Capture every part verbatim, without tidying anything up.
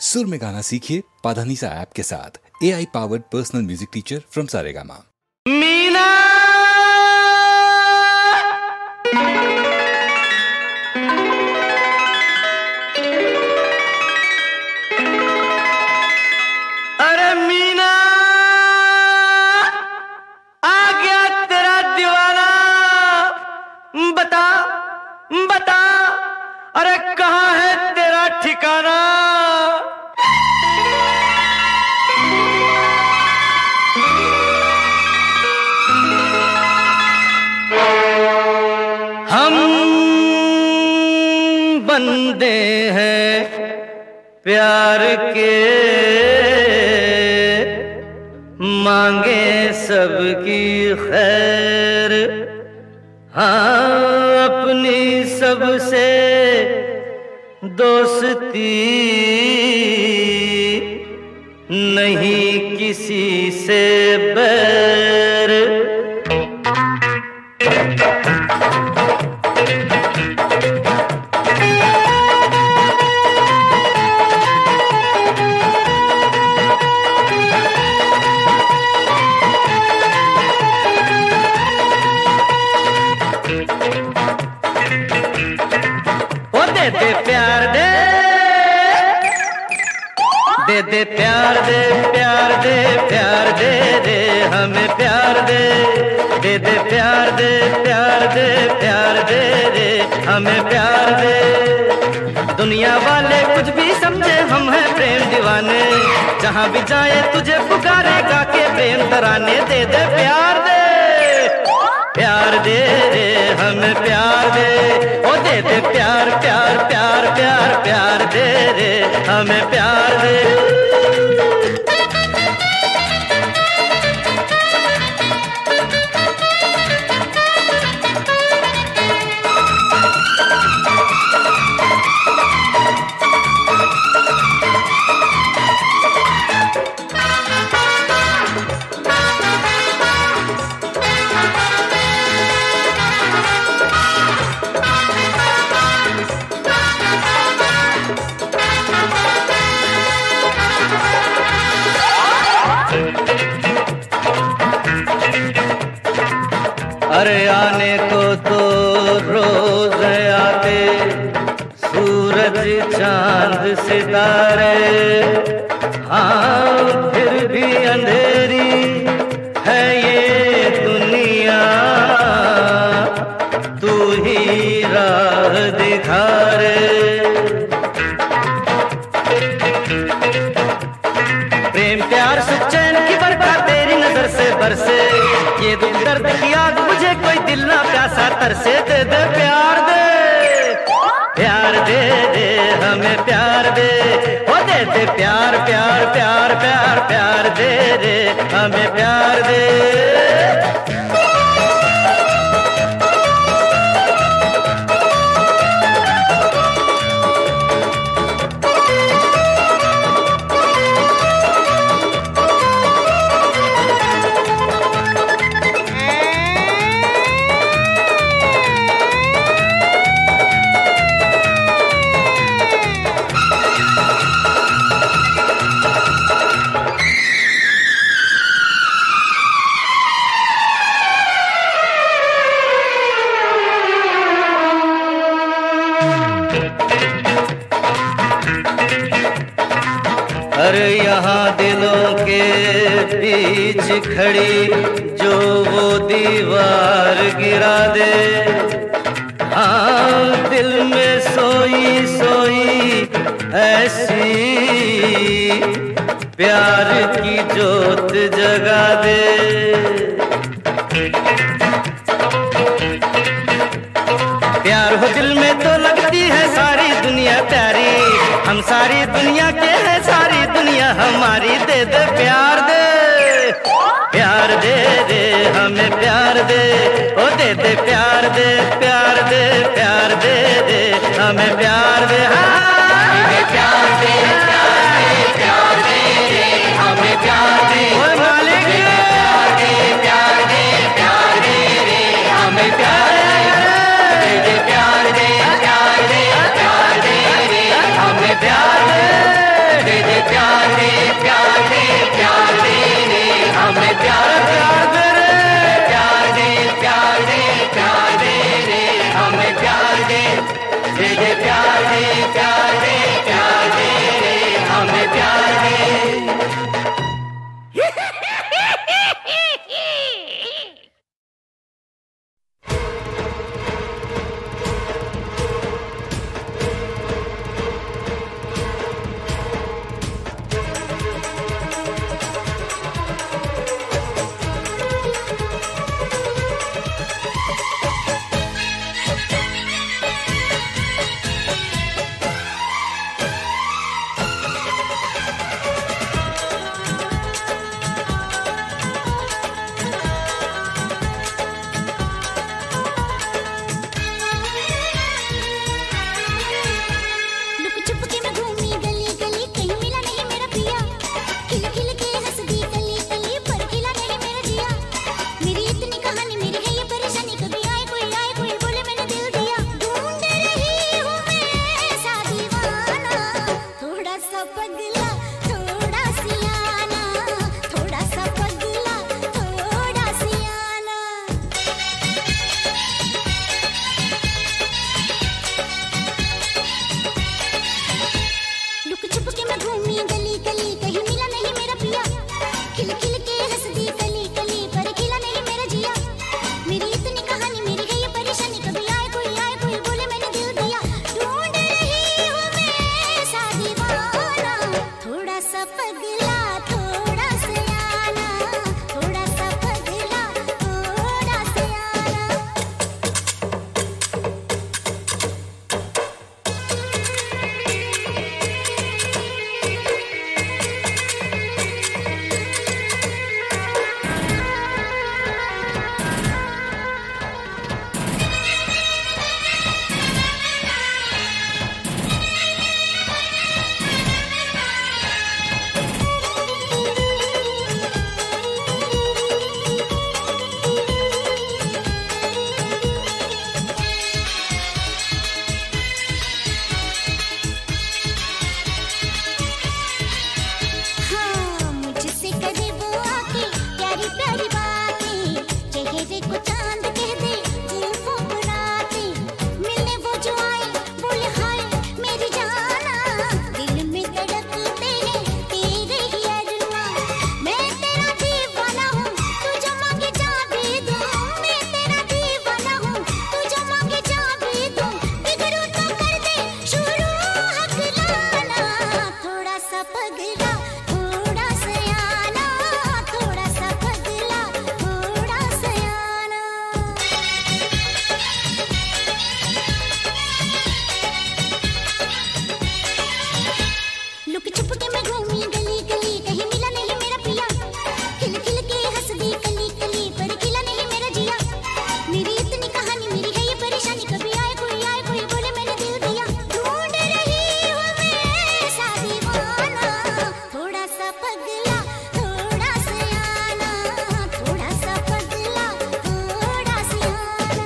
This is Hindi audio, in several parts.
सुर में गाना सीखिए पाधानीसा ऐप के साथ। A I powered personal music teacher from Saregama. Meena अरे मीना आ गया तेरा दीवाना, बता बता अरे कहाँ है तेरा ठिकाना। हम बंदे हैं प्यार के, मांगे सबकी खैर, हाँ अपनी सबसे दोस्ती, नहीं किसी से बैर। दे दे प्यार दे दे दे प्यार दे प्यार दे प्यार दे दे हमें प्यार दे दे दे प्यार दे प्यार दे प्यार दे दे हमें प्यार दे। दुनिया वाले कुछ भी समझे हम हैं प्रेम दीवाने, जहाँ भी जाए तुझे पुकारे गा के प्रेम तराने। दे दे प्यार दे प्यार दे दे हमें प्यार दे, ओ दे दे प्यार प्यार प्यार प्यार प्यार दे दे हमें प्यार दे। अरे आने को तो रोज आते सूरज चांद सितारे, हाँ फिर भी अंधेरी है ये दुनिया, तू ही राह दिखा रे। प्रेम प्यार सुख चैन की बरखा तेरी नजर से बरसे, ये दुख दर्द की आग मुझे कोई दिल ना प्यासा तरसे। दे दे प्यार दे प्यार दे दे हमें प्यार दे, ओ दे दे प्यार प्यार प्यार प्यार प्यार दे दे हमें प्यार दे। अरे यहाँ दिलों के बीच खड़ी जो वो दीवार गिरा दे, हाँ दिल में सोई सोई ऐसी प्यार की जोत जगा दे। प्यार हो दिल में तो लगती है सारी दुनिया प्यारी, हम सारी दुनिया के हैं सारी दुनिया हमारी। दे दे प्यार दे प्यार दे दे हमें प्यार दे, ओ दे दे प्यार दे प्यार दे प्यार दे दे हमें प्यार दे। हमें प्यार दे प्यार दे प्यार दे दे हमें प्यार दे, ओ मालिक प्यार दे प्यार दे प्यार दे दे हमें प्यार दे। दे प्यार दे प्यार दे प्यार दे दे हमें प्यार दे। सा पगला थोड़ा सियाना, थोड़ा सा पगला थोड़ा सियाना। लुक छुप के मैं घूमी गली गली, कहीं मिला नहीं मेरा पिया। खिल खिल के हंस दी कली कली, पर खिला नहीं मेरा जिया। मेरी इतनी कहानी मेरी गई ये परेशानी, कभी आए कोई आए कोई बोले मैंने दिल दिया। ढूंढ रही हूँ मैं सा दीवाना, थोड़ा सा पगला थोड़ा सियाना, थोड़ा सा पगला थोड़ा सियाना। हाँ, मुझसे करे वो आके प्यारी प्यारी बातें, चेहरे को चांद कह दे जुल्फों को रातें। मिलने वो जो आए बोले हाय मेरी जाना, दिल में धड़कते हैं तेरे ही अरमां। मैं तेरा दीवाना हूँ तू जो मांगे जा भी दूँ, मैं तेरा दीवाना हूँ तू जो मांगे जा भी दूँ। बिगड़ूं तो कर दे शुरू हकलाना, थोड़ा सा पगला थोड़ा सियाना, थोड़ा सा पगला थोड़ा सियाना। लुक छुप के मैं घूमी गली गली, कहीं मिला नहीं मेरा पिया। खिल खिल के हंस दी कली कली, पर खिला नहीं मेरा जिया। मेरी इतनी कहानी मेरी गई ये परेशानी, कभी आए कोई आए कोई बोले मैंने दिल दिया। ढूंढ रही हूँ मैं सा दीवाना, थोड़ा सा पगला थोड़ा सियाना, थोड़ा सा पगला थोड़ा सियाना।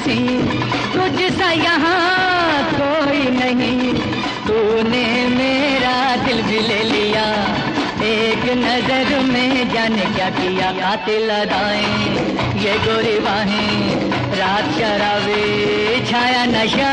हंसी तुझसा यहाँ कोई नहीं, तूने मेरा दिल भी ले लिया एक नजर में, जाने क्या किया कातिल अदाएं ये गोरी बाहें, रात शराबे छाया नशा,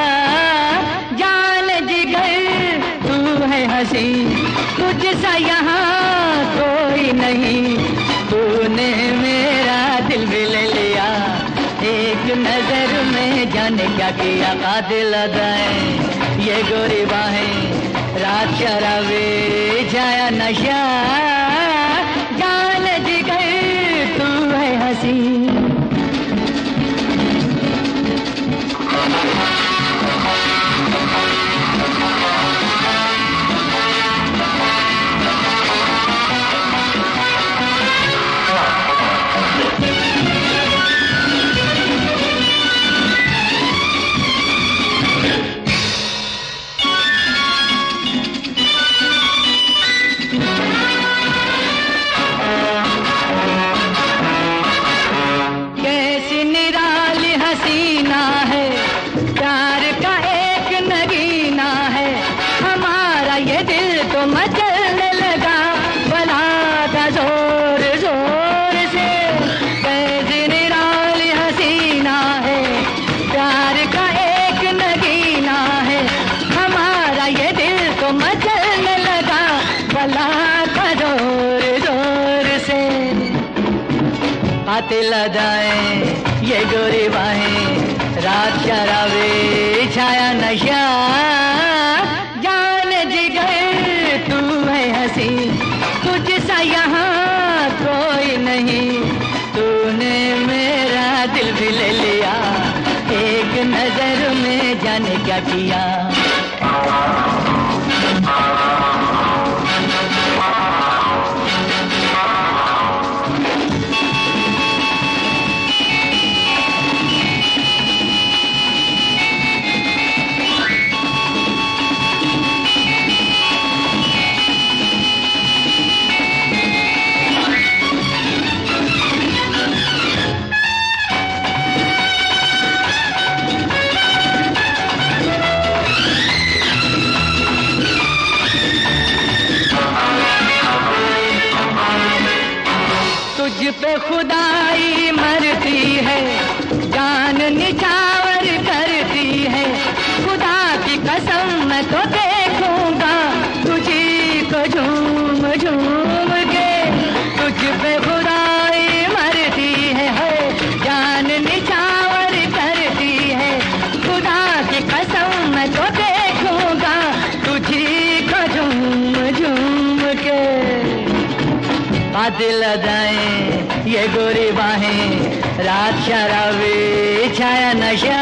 जान जिगर तू है हंसी तुझसा यहाँ कोई नहीं, तूने मेरा दिल भी ले लिया एक नजर में, जाने क्या किया कातिल अदाएं ये गोरी बाहें, रात शराबे छाया नशा, जान जिगर तू है हंसी। कातिल अदाएं ये गोरी बाहें, रात शराबे छाया नशा, जान जिगर तू है हंसी तुझसा यहाँ कोई नहीं, तूने मेरा दिल भी ले लिया एक नजर में, जाने क्या किया। पे खुदाई मरती है, जान निछावर करती है, खुदा की कसम मैं तो देखूंगा तुझी को झूम झूम के, तुझ पे खुदाई मरती है, है जान निछावर करती है, खुदा की कसम मैं तो देखूंगा तुझी को झूम झूम के, कातिल अदाएं ये गोरी बाहें, रात शराबे छाया नशा,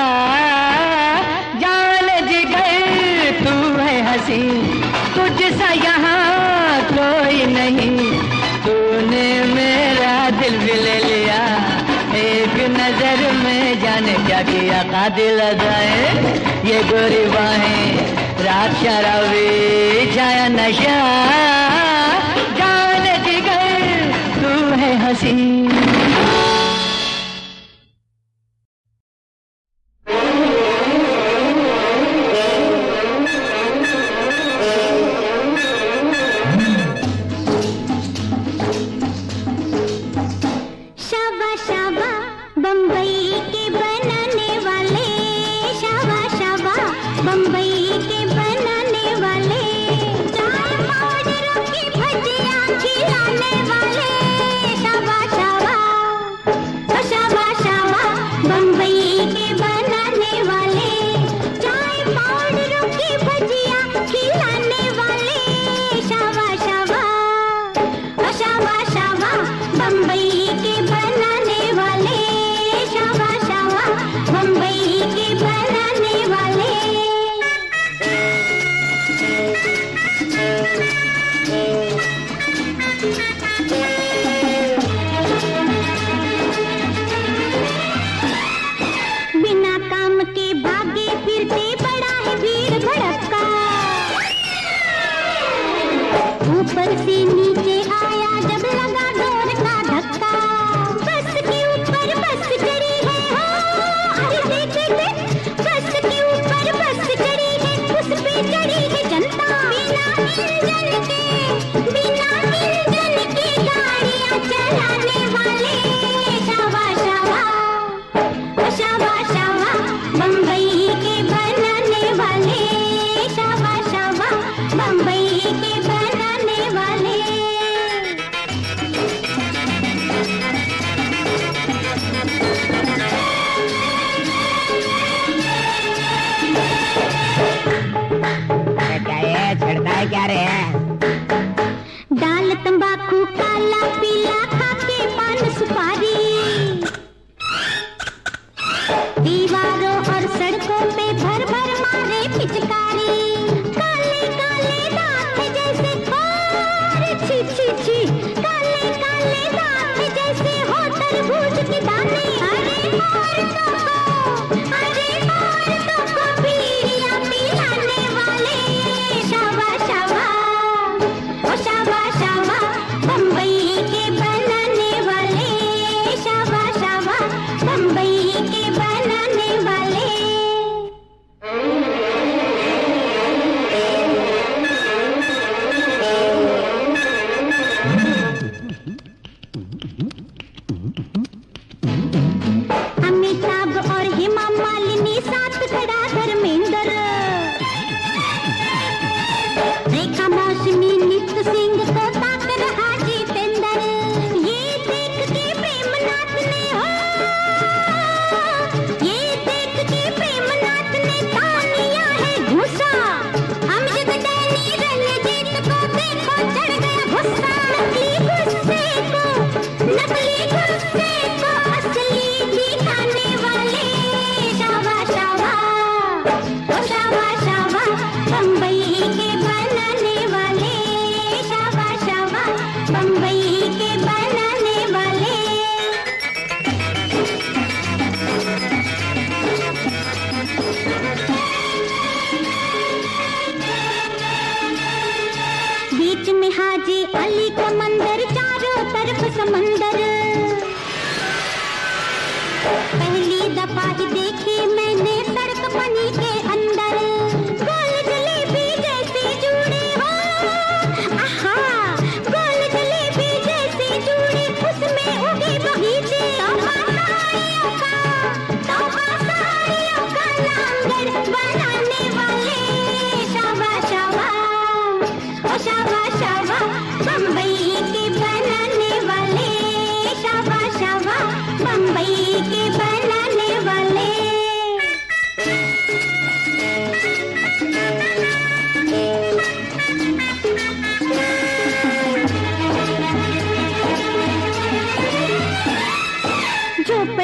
जान जिगर तू है हंसी तुझसा यहाँ कोई नहीं, तूने मेरा दिल भी ले लिया एक नजर में, जाने क्या किया कातिल अदाएं ये गोरी बाहें, रात शराबे छाया नशा, जान जिगर तू है हंसी।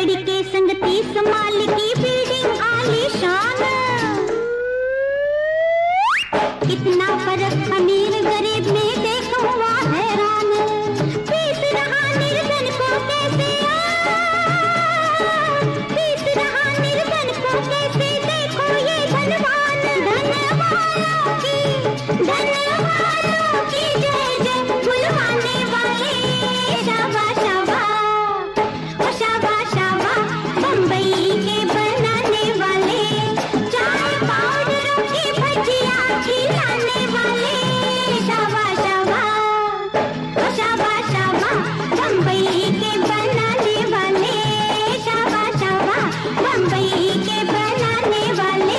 बड़ी के संग तीस माल की बिल्डिंग आलीशान। कितना फर्क अमीर गरीब में देखो हुआ हैरान। पीस रहा निर्धन को कैसे पीस रहा निर्धन को कैसे देखो ये धनवान। धनवानों की धनवानों की जय जय बुलवाने वाले शाबा शाबा ओ शाबा शाबा बम्बई के बनाने वाले चाय पाउडरों की भजिया खिलाने वाले शाबा शाबा ओ शाबा शाबा बम्बई के बनाने वाले शाबा शाबा बम्बई के बनाने वाले।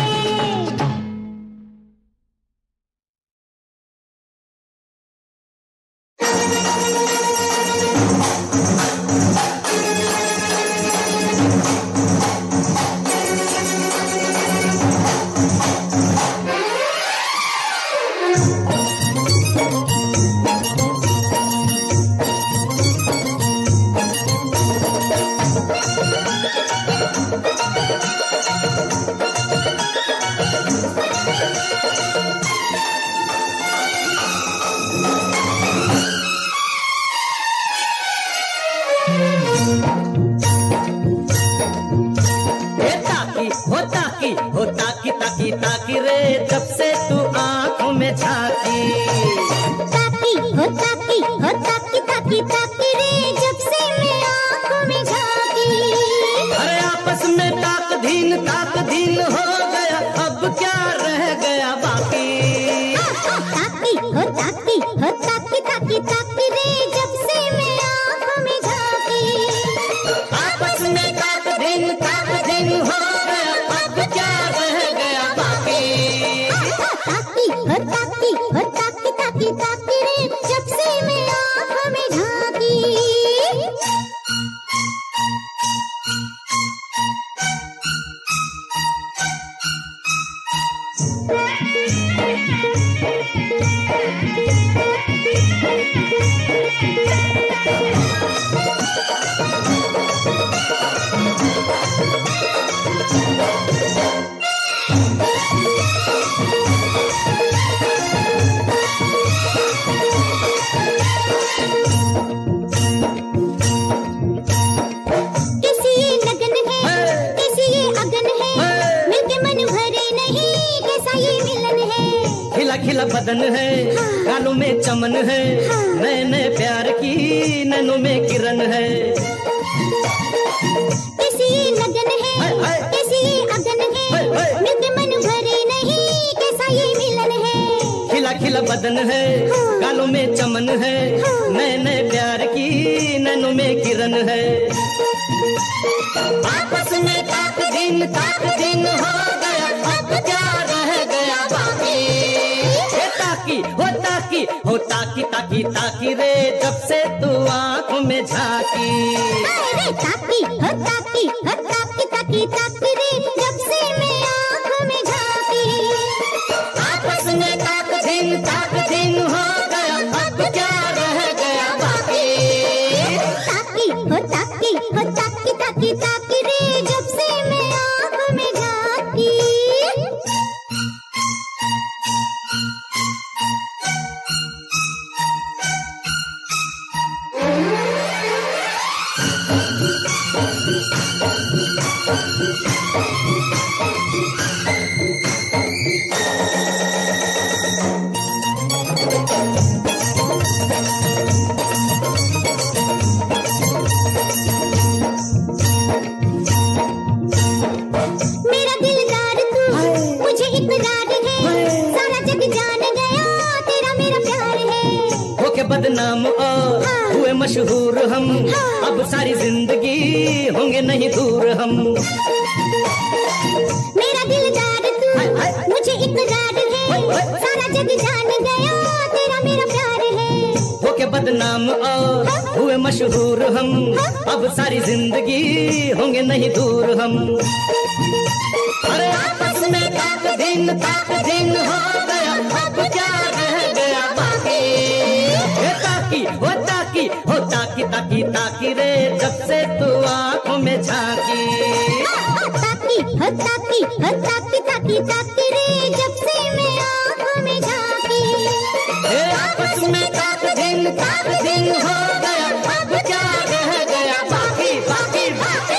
ताकी ताकी रे जब से तू आंखों में झांकी। ताकी हो ताकी हो ताकी ताकी ताकी रे जब से मैं आंखों में झांकी। अरे आपस में ताक धीन ताक धीन हो गया अब क्या रह गया बाकी। ताकी हो ताकी हो ताकी ताकी ताकी रे जब से मैं आंखों में झांकी। आपस में ताक धीन ताक धीन हो गया अब क्या रह गया बाकी। ताकी हो ताकी हो ताकी ताकी ताकी रे जब से मैं आंखों में झांकी। खिला बदन है गालों में चमन है नए नए प्यार की नैनों में किरण है। कैसी लगन है कैसी अगन है मृत मन भरे नहीं कैसा ये मिलन है। खिला खिला बदन है गालों में चमन है नए नए प्यार की नैनों में किरण है। आपस में ताक दिन ताक दिन हो गया अब क्या रह गया बाकी। ताकी हो ताकी हो ताकी ताकी ताकी रे जब से तू आंखों में झांकी। अरे ताकी हो ताकी हो ताकी ताकी ताकी रे जब से मैं आंखों में झांकी। आपस में ताक दिन ताक दिन हो गया अब क्या रह गया बाकी। ताकी हो ताकी हो ताकी ताकी ताकी रे जब से मैं आंखों में झांकी। बदनाम और हुए मशहूर हम अब सारी जिंदगी होंगे नहीं दूर हम। मेरा दिलदार तू मुझे इकरार है सारा जग जान गया तेरा मेरा प्यार है। होके बदनाम और हुए मशहूर हम अब सारी जिंदगी होंगे नहीं दूर हम। अरे आपस में ताक दिन ताक दिन हो गया अब क्या रह गया बाकी। ताकी हो ताकी हो ताकी ताकी ताकी रे जब से तू आंखों आंखों में झांकी। ताकी हो ताकी हो ताकी ताकी ताकी रे जब से मैं आंखों में झांकी। हे आपस में ताक दिन ताक दिन हो गया, अब क्या रह गया बाकी बाकी बाकी।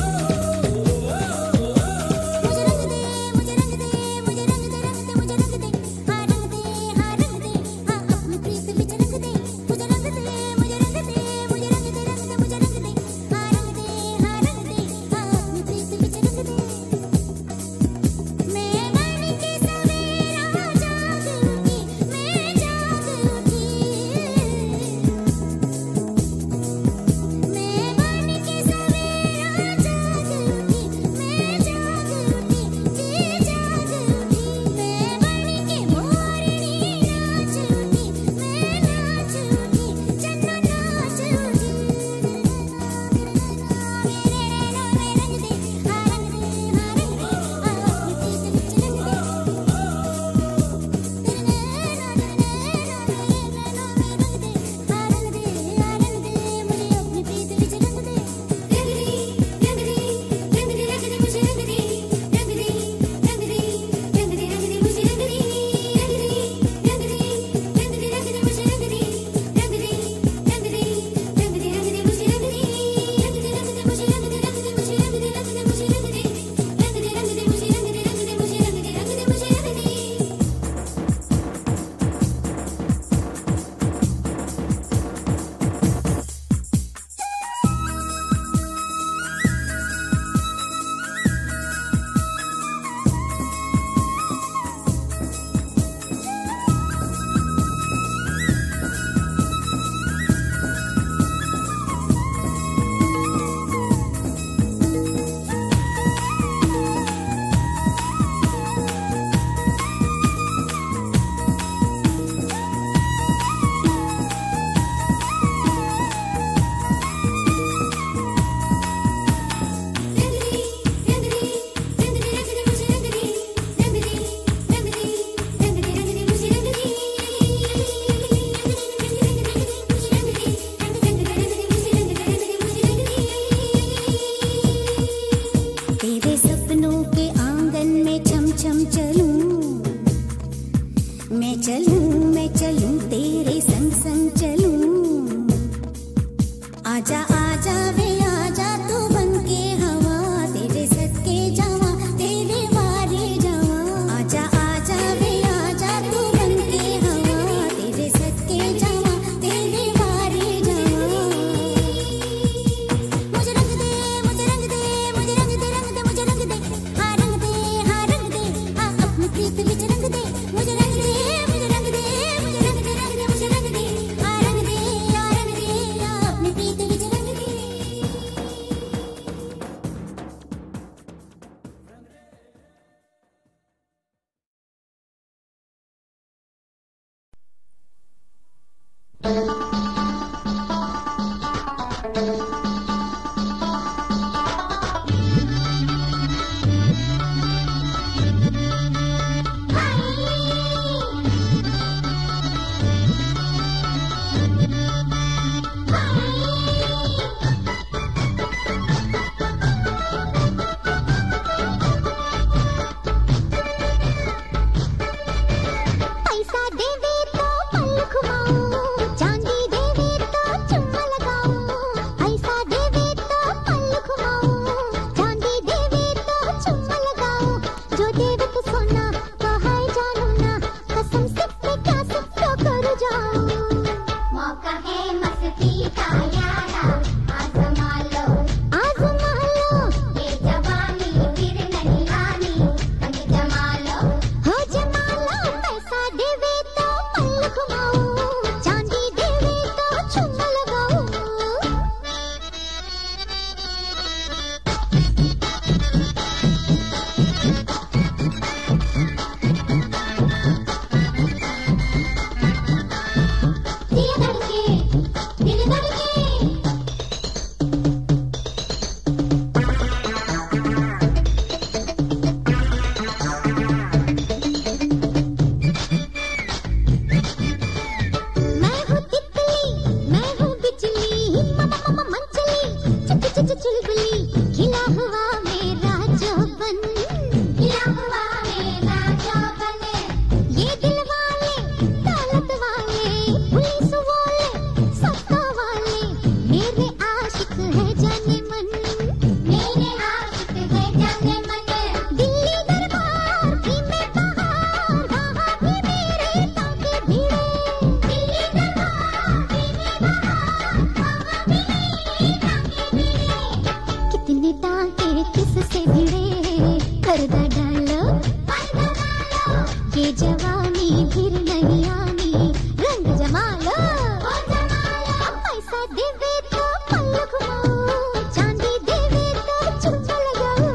मुझे रंग दे चलूं मैं चलूं तेरे संग संग चलूं, आजा आजा वे आजा तू बनके हवा, तेरे सदके जावा तेरे वारे जावा, आजा आजा वे आजा तू बनके हवा, तेरे सदके जावा तेरे वारे जावा। मुझे रंग दे मुझे रंग दे मुझे रंग दे रंग दे मुझे रंग दे, हाँ रंग दे हाँ रंग दे, हाँ अपनी प्रीत विच रंग दे, मुझे रंग दे मुझे रंग दे मुझे रंग दे रंग दे मुझे रंग दे, हाँ रंग दे हाँ रंग दे, हाँ अपनी प्रीत विच रंग दे। पैसा देवे तो पल घुमाऊं, चांदी देवे तो चुम्मा लगाऊं, पैसा देवे तो पल घुमाऊं, चांदी देवे तो चुम्मा लगाऊं, जो देवे तो सोना तो है जानू ना, कसम से मैं क्या सब तो कर जाऊं। मौका है मस्ती का यारा, आजमा लो आजमा लो, ये जवानी फिर नहीं आनी, रंग जमा लो हो जमा लो, पैसा देवे तो पल घुमाऊं, चांदी देवे तो चुम्मा लगाऊं। दिल धड़के दिल धड़के मैं हूँ तितली मैं हूँ बिजली, ममा ममा मंचली चिच चिच चुलबुली, खिला हुआ मेरा जौबन, खिला हुआ मेरा जौबन, ये दिल वाले दौलत वाले पुलिस वाले सत्ता वाले, मेरे आशिक है जाने मन, मेरे आशिक है जाने मन, दिल्ली दरबार की मैं बहार, वहाँ भी मेरे ताके भिड़े, दिल्ली दरबार की मैं बहार, वहाँ भी मेरे ताके भिड़े, कितने टाके किससे भिड़े, पर्दा डालो पर्दा डालो, ये जवानी फिर नहीं आनी, रंग जमा लो हो जमा लो, पैसा देवे तो पल घुमाऊं, चांदी देवे तो चुम्मा लगाऊं।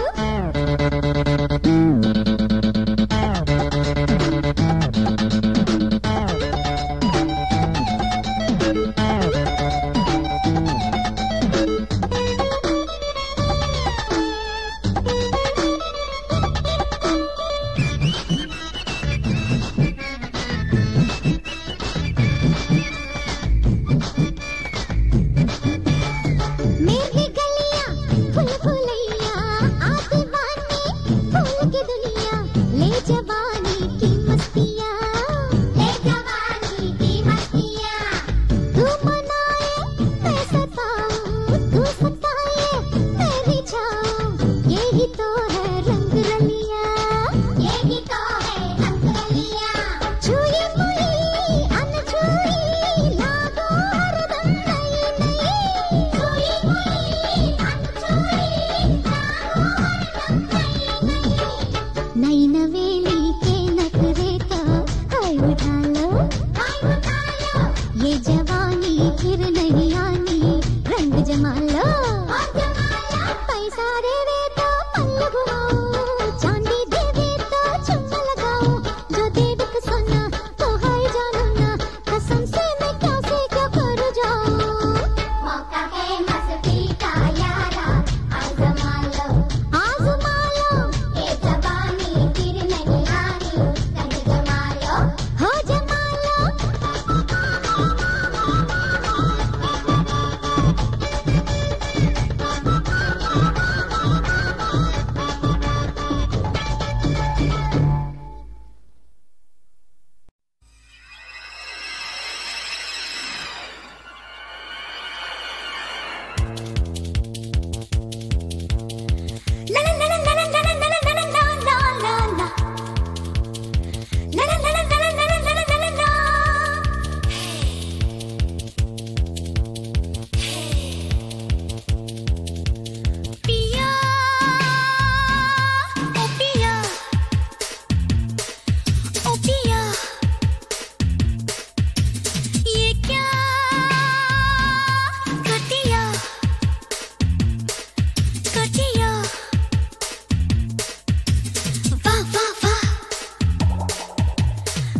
मेरी गलियां फूल फुलैया, आते बाने फूल की दुनिया, ले जवानी की मस्तियाँ, ले जवानी की मस्तियाँ, तू मनाए मैं सताऊं, तू सताए मैं रिझाऊं, यही तो है रंग रलियाँ, यही तो है रंग रलियाँ, छुई मुई अनछुई लागो हरदम नई नई, छुई मुई अनछुई लागो हरदम नई नई, नई नवेली के नखरे तो हाय उठा लो हाय उठा लो, ये जवानी फिर नहीं आनी, रंग जमा लो हो जमा लो, पैसा देवे तो पल घुमाऊं, चांदी देवे तो चुम्मा लगाऊं, जो देवे को सोना तो हाय जानू ना, कसम से मैं क्या से क्या कर जाऊं। मौका है मस्ती का यारा, आजमा लो आजमा लो, ये जवानी फिर नहीं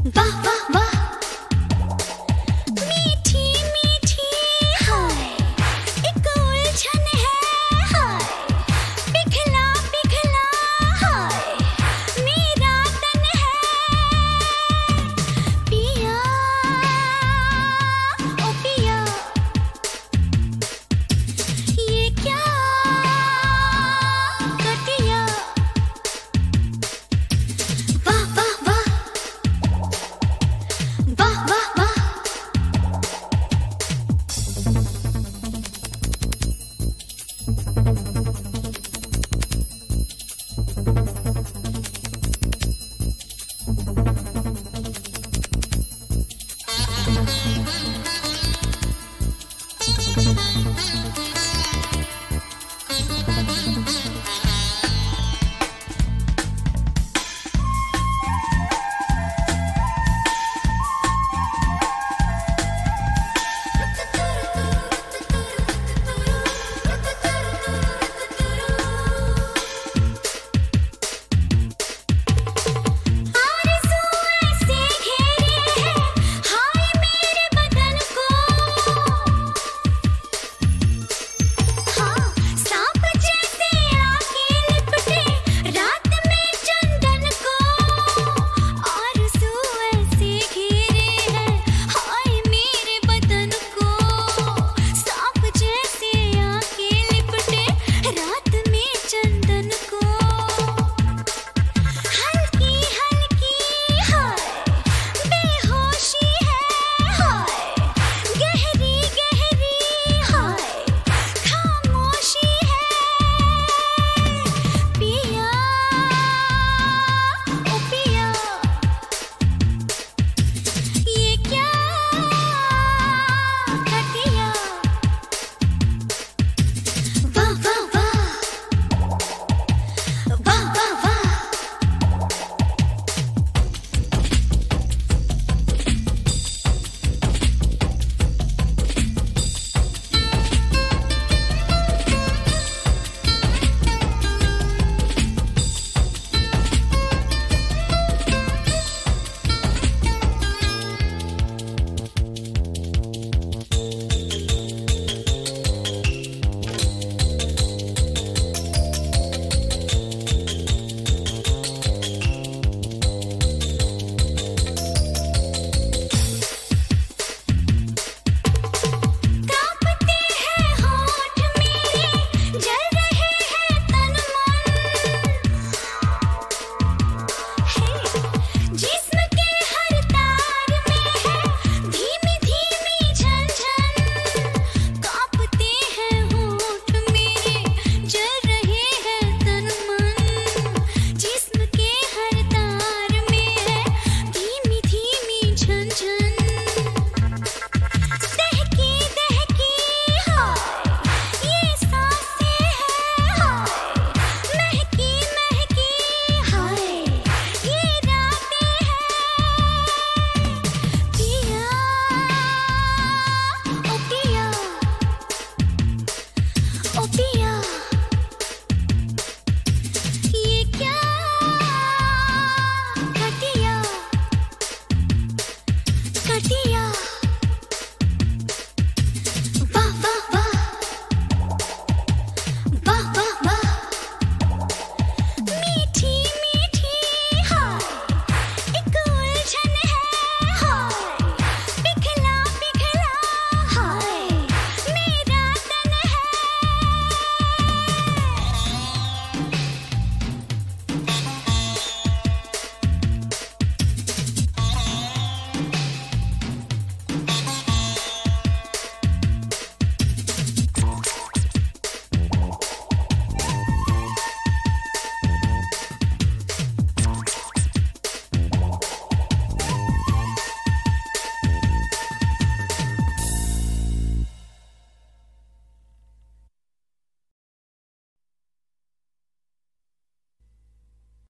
वाह वाह